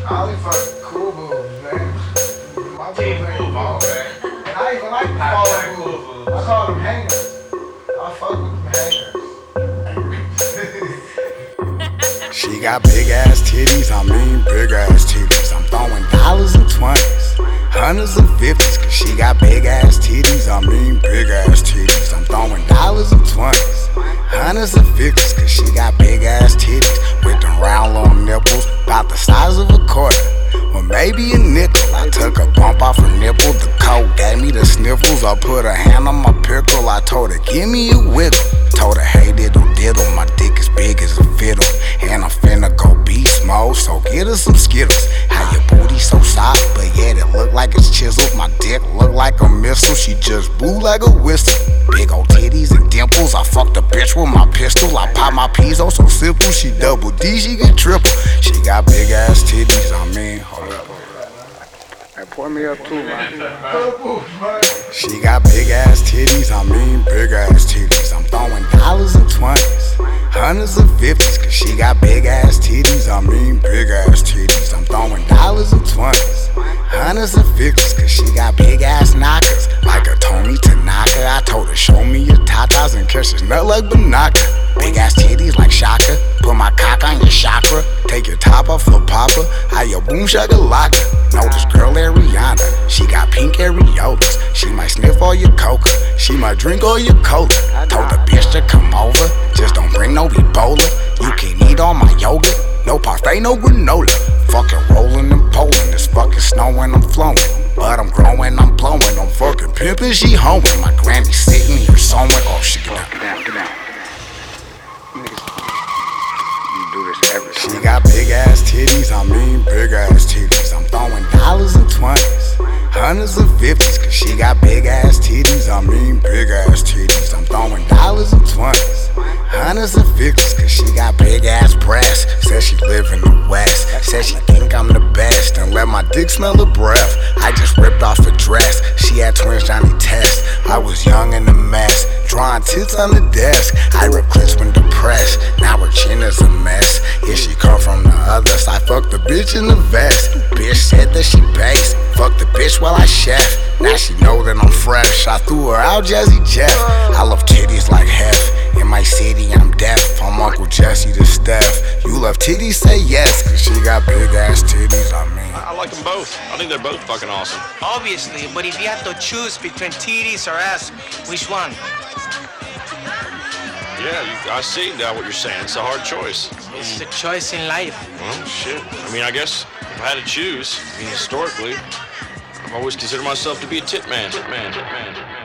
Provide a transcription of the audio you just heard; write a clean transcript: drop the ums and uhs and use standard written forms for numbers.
I only fuck cool boobs, man. My boobs ain't involved, man. And I even like to call them boobs. I call them hangers. I fuck with them hangers. She got big ass titties, I mean big ass titties. I'm throwing dollars and 20s, hundreds and 50s. Cause she got big ass titties, I mean big ass titties. I'm throwing dollars and 20s, hundreds and 50s. Cause she got big ass titties with them round long nipples, about the size of a quarter, or maybe a nickel. I took a bump off her nipple, the coat gave me the sniffles. I put a hand on my pickle, I told her give me a wiggle. Told her hey diddle diddle, my dick is big as a fiddle, and I'm finna go beast mode, so get her some Skittles. How your booty so soft, but yet it look like it's chiseled. My dick look like a missile, she just blew like a whistle. Big old titties and dimples, I fucked a bitch with my pistol. I pop my piezo so simple, she double D, she get triple. She got big ass titties, I mean, hold up. Hey, pour me up too, man. She got big ass titties, I mean big ass titties. I'm throwing dollars and 20s, hundreds and 50s. Cause she got big ass titties, I mean big ass titties. I'm throwing dollars and 20s, hundreds and 50s. Cause she got big ass knockers, like a Tony Tanaka. I told her show me your tatas and catch this nut like Banaka. Big ass titties like Shaka, put my cock on your chakra. Take your top off for Papa, how your boom shaka laka. Know this girl Ariana, she got pink areolas. She might sniff all your coca, she might drink all your cola. Told the bitch to come over, just don't bring no Ebola. You can eat all my yogurt, no parfait, no granola. Fucking rolling and polling, it's fucking snowing, I'm flowing. But I'm growing, I'm blowing, I'm fucking pimping, she hoeing. My granny sitting here sewing, oh shit, get down, get down. She got big ass titties, I mean big ass titties. I'm throwing dollars and 20s, hundreds and 50s. Cause she got big ass titties, I mean big ass titties. I'm throwing dollars and 20s, hundreds and 50s. Cause she got big ass breasts. Says she live in the West, says she think I'm the best, and let my dick smell her breath. I just ripped off a dress, she had twins Johnny Test. I was young and a mess, drawing tits on the desk. I ripped clips when depressed, now her chin is a mess. Yeah, she come from the others, I fucked the bitch in the vest. Bitch said that she based, fuck the bitch while I chef. Now she know that I'm fresh, I threw her out Jazzy Jeff. I love titties like hef, in my city I'm deaf. From Uncle Jesse to Steph, you love titties, say yes. Cause she got big ass titties, I mean I like them both. I think they're both fucking awesome. Obviously, but if you have to choose between titties or ass, which one? Yeah, I see now what you're saying. It's a hard choice. It's a choice in life. Well, shit. I mean, I guess if I had to choose, I mean, historically, I've always considered myself to be a tit man.